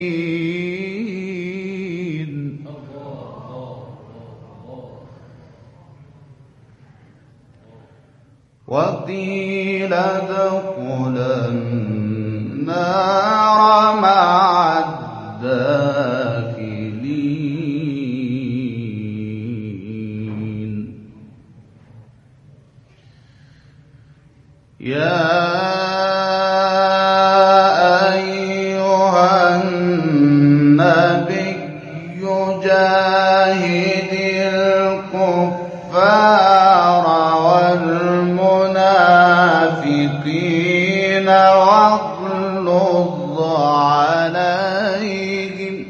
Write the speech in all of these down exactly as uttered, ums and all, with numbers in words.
وقيل ادخلا النار مع الداخلين. يا أيها النبي جاهد الكفار والمنافقين واغلظ عليهم.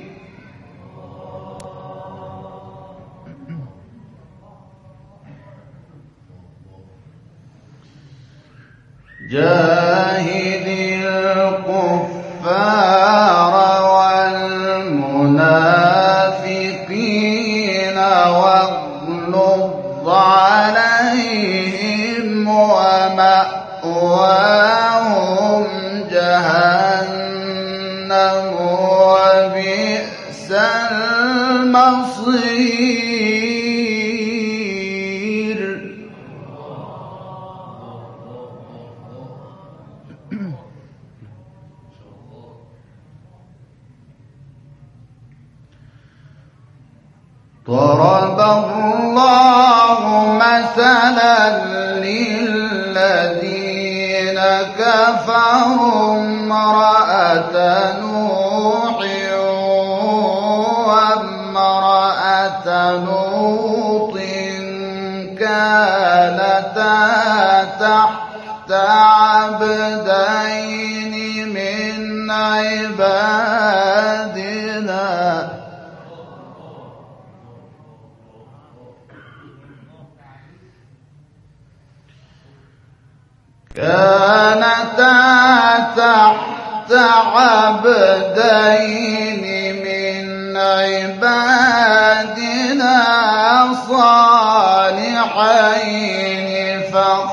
جاهد الكفار والمنافقين واغلظ عليهم ومأواهم جهنم وبئس المصير. ضرب الله مثلا للذين كفروا امرأة نوح وامرأة لوط كانتا تحت عبدين من عبادنا كانتا تحت عبدين من عبادنا صالحين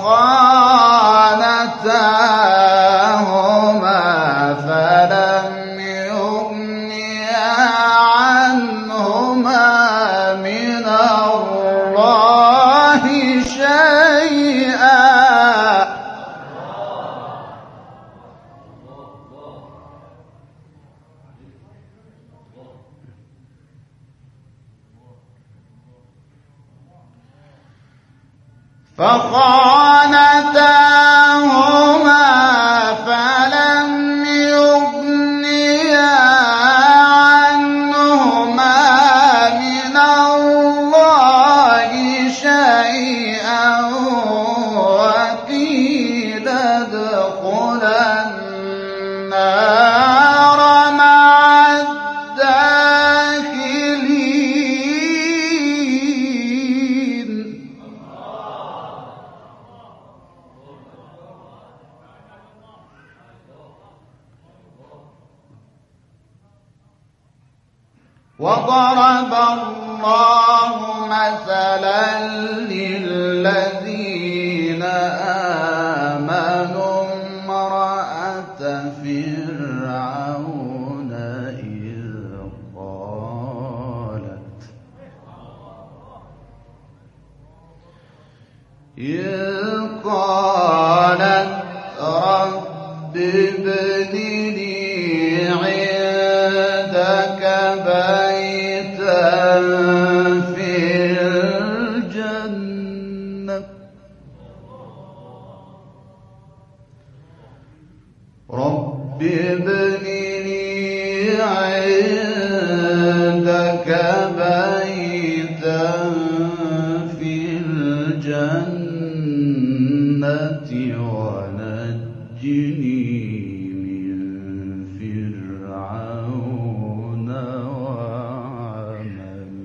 فخانتاهما فلم يغنيا عنهما من الله شيئا فخانتاهما فلم يغنيا عنهما من الله شيئا وقيل ادخلا النار مع الداخلين. وضرب الله مثلا للذين آمنوا امرأة فرعون إذ قالت إذ قالت رب ابن لي عندك بيتا في الجنة رب ابن لي عندك بيتا في الجنة ونجني من فرعون وعمله.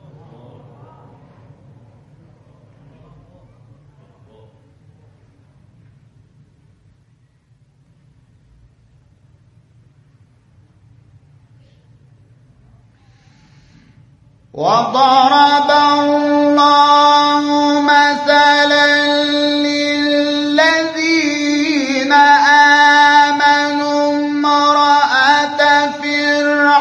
وضرب الله مثلا للذين آمنوا امرأة فرعون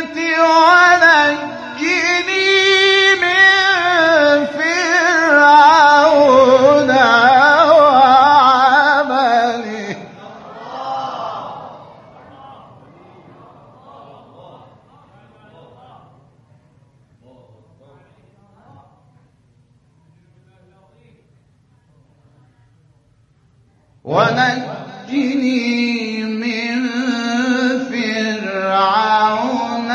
ونجني من فرعون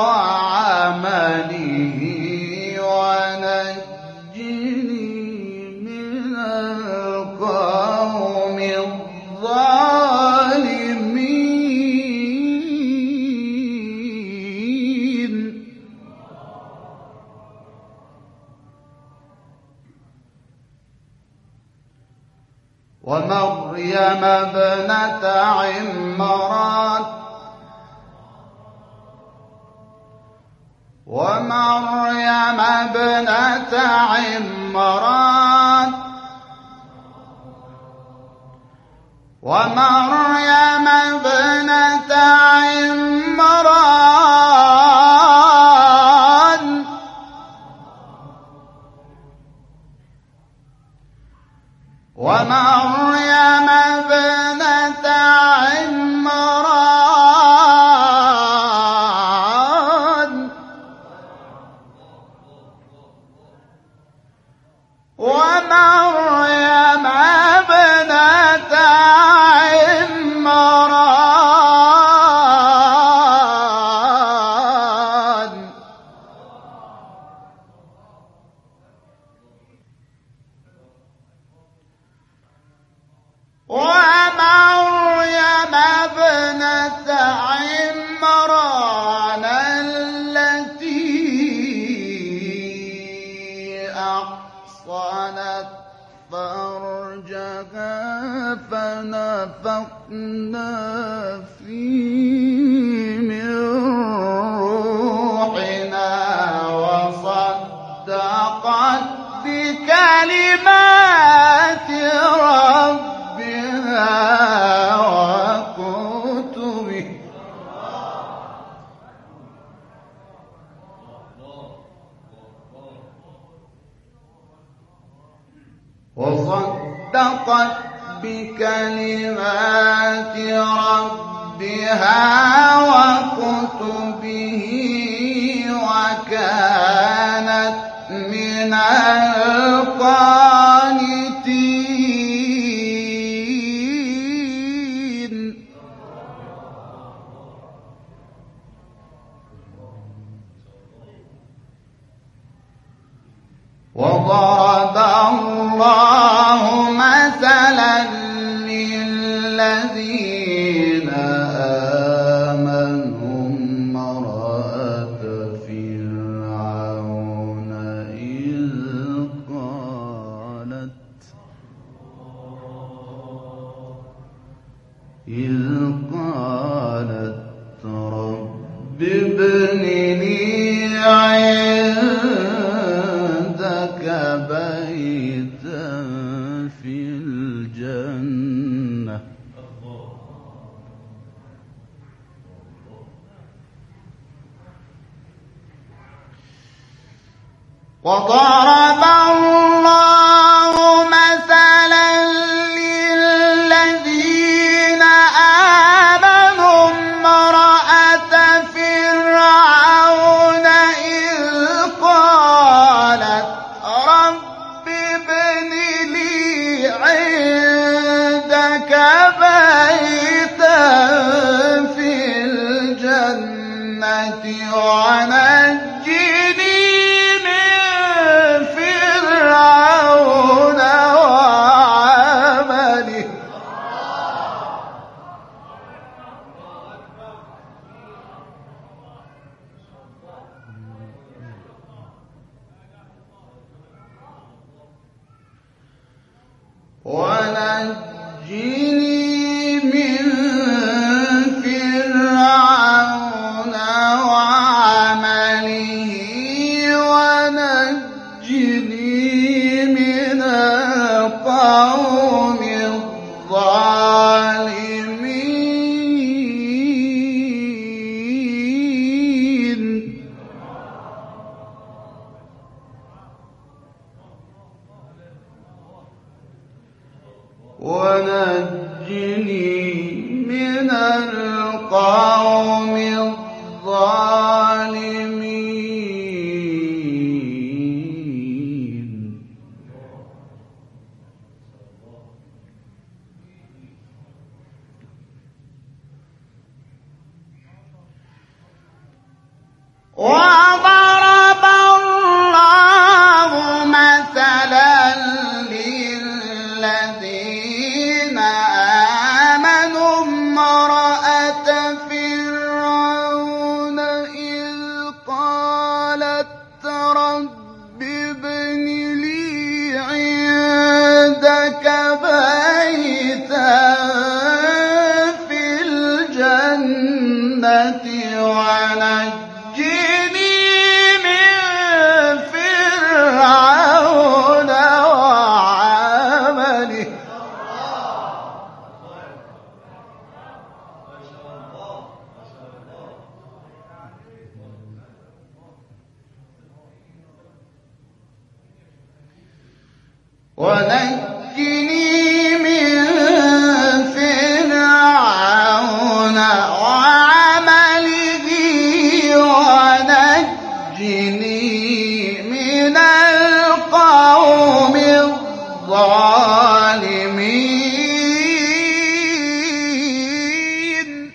وعمله ونجني من القوم الظالمين. ومريم ابنة عمران ومريم ابنة عمران ومريم ابنة عمران ومريم ابنة عمران ومريم ابنة عمران ومريم ابنة عمران التي أحصنت فرجها فنفخنا فيه من روحنا وصدقت بكلمات ربها وكتبه وصدقت بكلمات ربها وكتبه وكانت من القانتين. وضرب الله مثلا للذين آمنوا امرأة فرعون إذ قالت إذ قالت رب ابن لي عندك بيتا في الجنة وضرب الله مثلا للذين آمنوا امرأة فرعون إذ قالت رب ابن لي عندك بيتا في الجنة ونجني من فرعون وعمله ونجني من فرعون وعمله ونجني من القوم الظالمين. ونجني من فرعون وعمله ونجني من القوم الظالمين.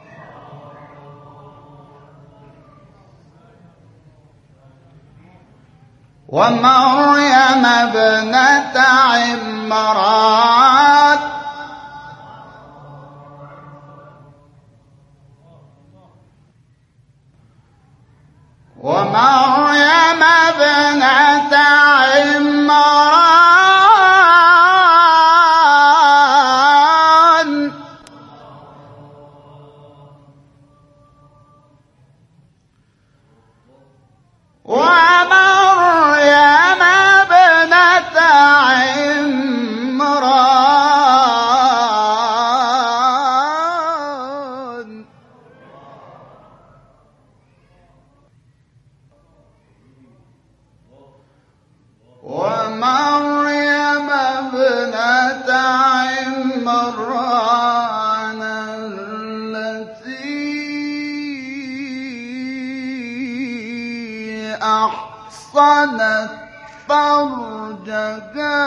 ومريم ابنة عمران ومريم ابنة عمران ومريم ابنة عمران ومريم ابنة عمران التي أحصنت فرجها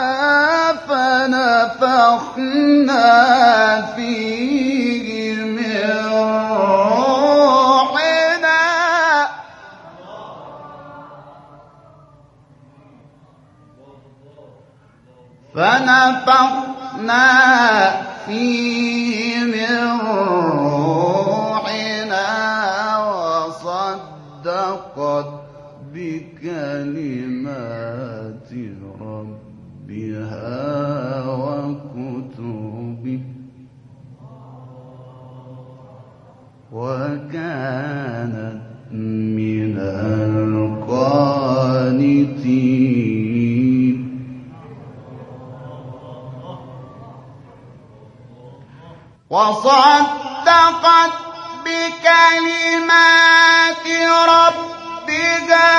فنفخنا فيه من روحنا فنفخنا فيه من روحنا وصدقت بكلمات ربها وكتبه وكانت من القانتين. وصدقت بكلمات ربها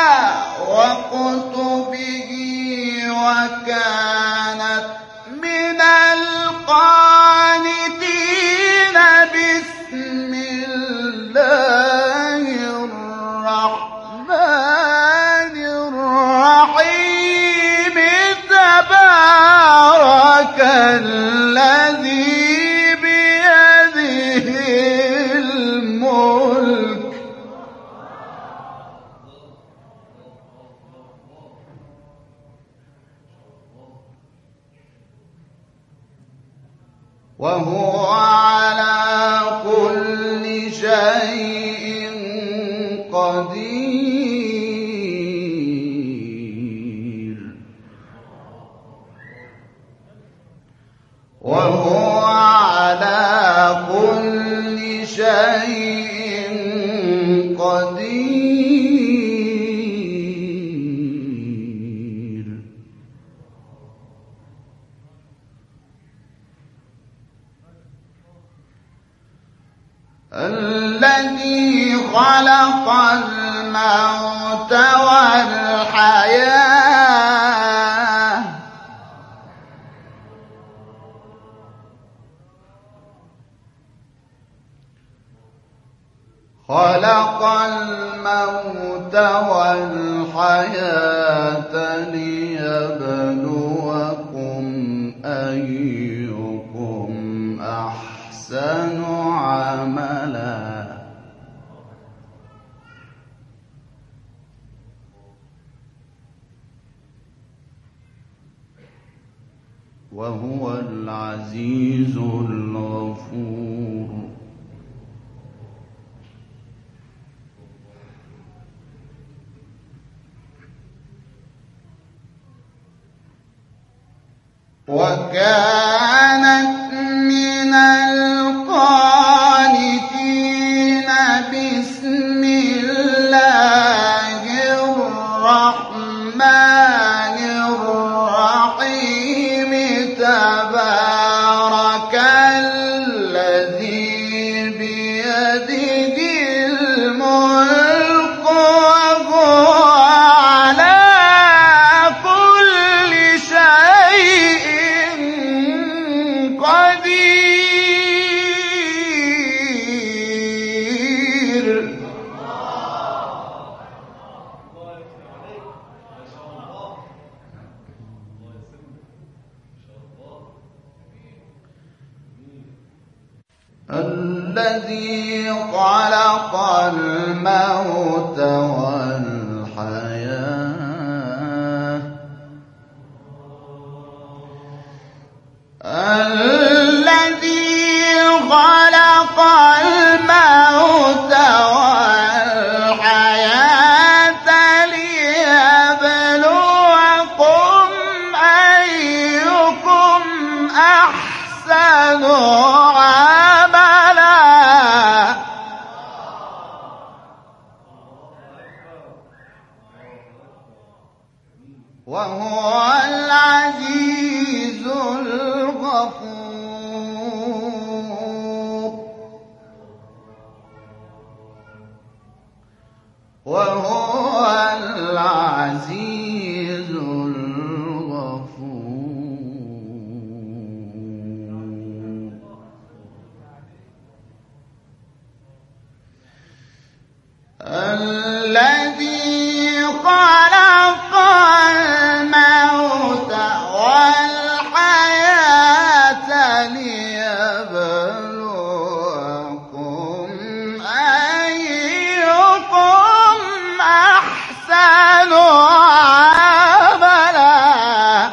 وكتبه وكانت من القانتين. بسم الله الرحمن الرحيم. تبارك الذي بيده الملك وهو على كل شيء قدير. وهو على كل شيء قدير. الذي خلق الموت والحياة خلق الموت والحياة ليبلوكم أيكم أحسن عملا وهو العزيز الغفور. وكانت من القانتين. بسم الله الرحمن الرحيم. تبارك الذي بيده الملك وهو على كل شيء الذي خلق الموت والحياة الذي خلق الموت والحياة ليبلوكم أيكم أحسن عملا وهو العزيز الغفور وهو العزيز الغفور الذي خلق الموت والحياة ليبلوكم أيكم أحسن عملا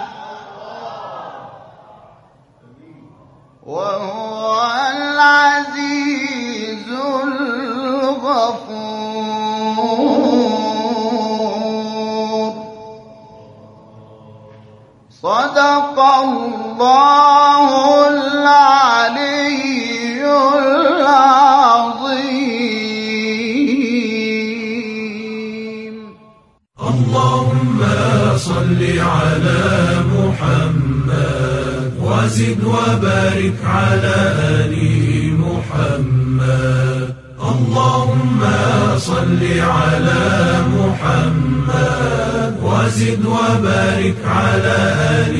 وهو العزيز الغفور صدق الله العلي العظيم. اللهم صل على محمد وزد وبارك على آل محمد. اللهم صل على محمد وزد وبارك على آل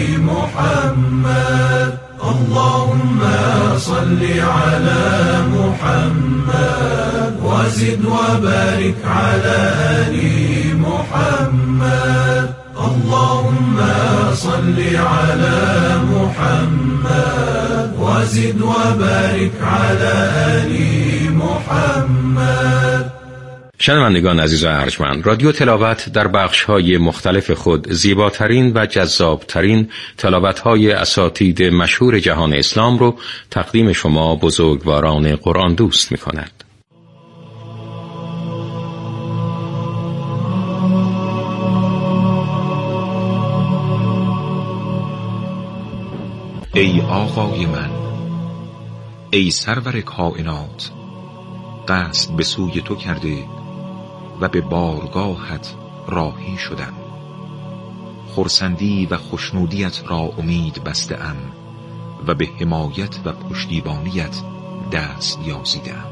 محمد. اللهم صل على محمد وزد وبارك على آل محمد. اللهم صل على محمد وزد وبارك على آل محمد. شنوندگان عزیز و ارجمند، رادیو تلاوت در بخش‌های مختلف خود زیباترین و جذابترین تلاوت‌های اساتید مشهور جهان اسلام رو تقدیم شما بزرگواران قرآن دوست می‌کند. ای آقای من، ای سرور کائنات، قصد به سوی تو کرده و به بارگاهت راهی شدم. خرسندی و خوشنودیت را امید بسته ام و به حمایت و پشتیبانیت دست یازیدم.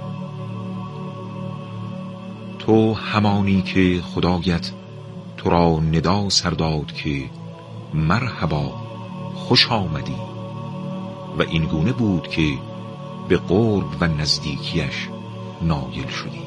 تو همانی که خدایت تو را ندا سر داد که مرحبا، خوش آمدی، و این گونه بود که به قرب و نزدیکیش نایل شدی.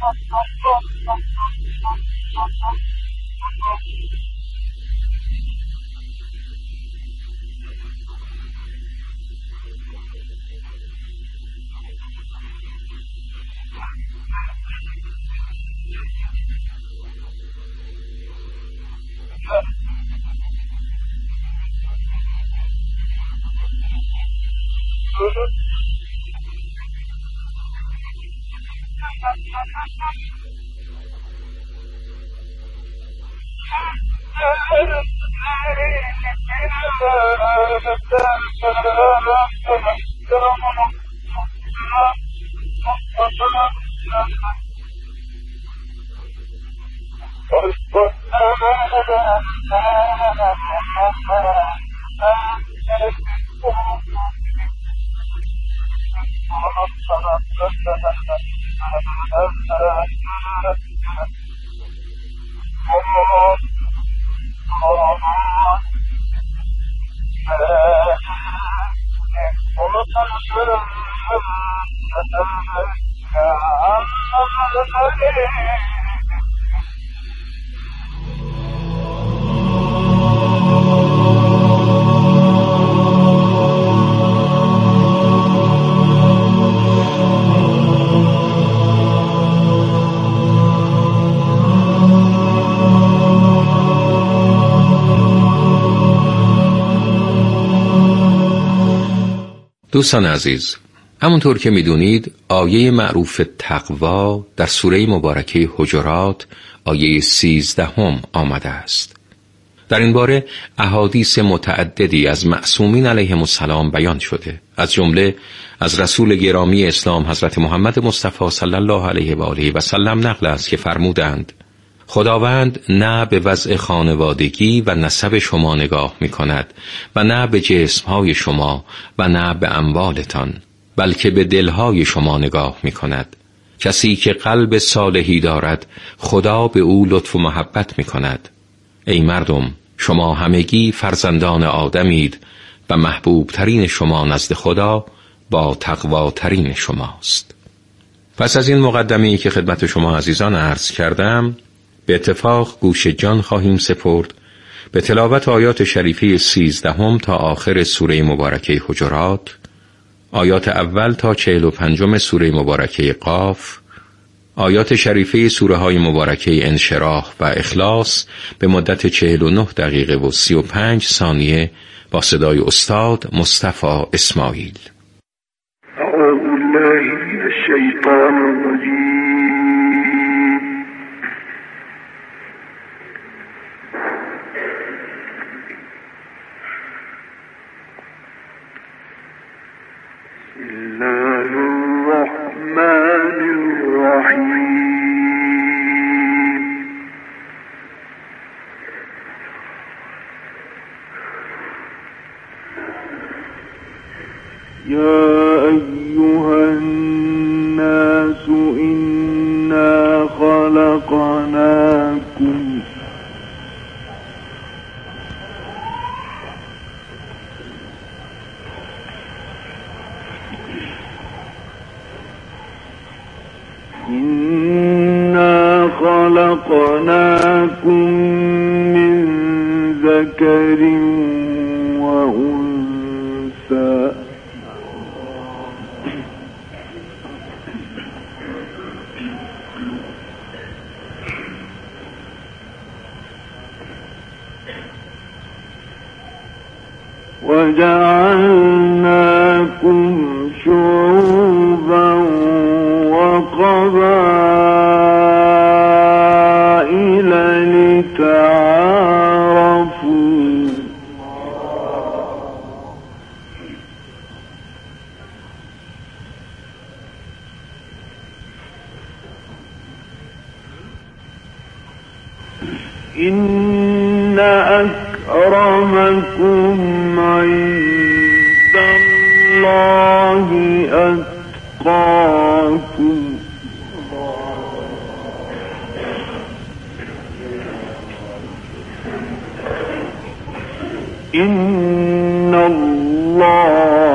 دوستان عزیز، همونطور که میدونید آیه معروف تقوا در سوره مبارکه حجرات آیه سیزدهم آمده است. در این باره احادیث متعددی از معصومین علیهم السلام بیان شده، از جمله از رسول گرامی اسلام حضرت محمد مصطفی صلی الله علیه و آله و سلم نقل است که فرمودند خداوند نه به وضع خانوادگی و نسب شما نگاه می کند و نه به جسمهای شما و نه به اموالتان، بلکه به دلهای شما نگاه می کند. کسی که قلب صالحی دارد خدا به او لطف و محبت می کند. ای مردم، شما همگی فرزندان آدمید و محبوب ترین شما نزد خدا با تقوا ترین شماست. پس از این مقدمه‌ای که خدمت شما عزیزان عرض کردم، به اتفاق گوش جان خواهیم سپرد به تلاوت آیات شریفه سیزدهم تا آخر سوره مبارکه حجرات، آیات اول تا چهل و پنجم سوره مبارکه قاف، آیات شریفه سوره های مبارکه انشراح و اخلاص به مدت چهل و نه دقیقه و سی و پنج ثانیه با صدای استاد مصطفی اسماعیل. اعوذ بالله من الشیطان الرجیم. بسم الله الرحمن الرحیم. یا ایها الناس انا خلقناکم إنا خلقناكم من ذكر وأنثى وجعلناكم شعوبا وقبائل لتعارفوا إن أكرمكم عند الله أتقاكم إن الله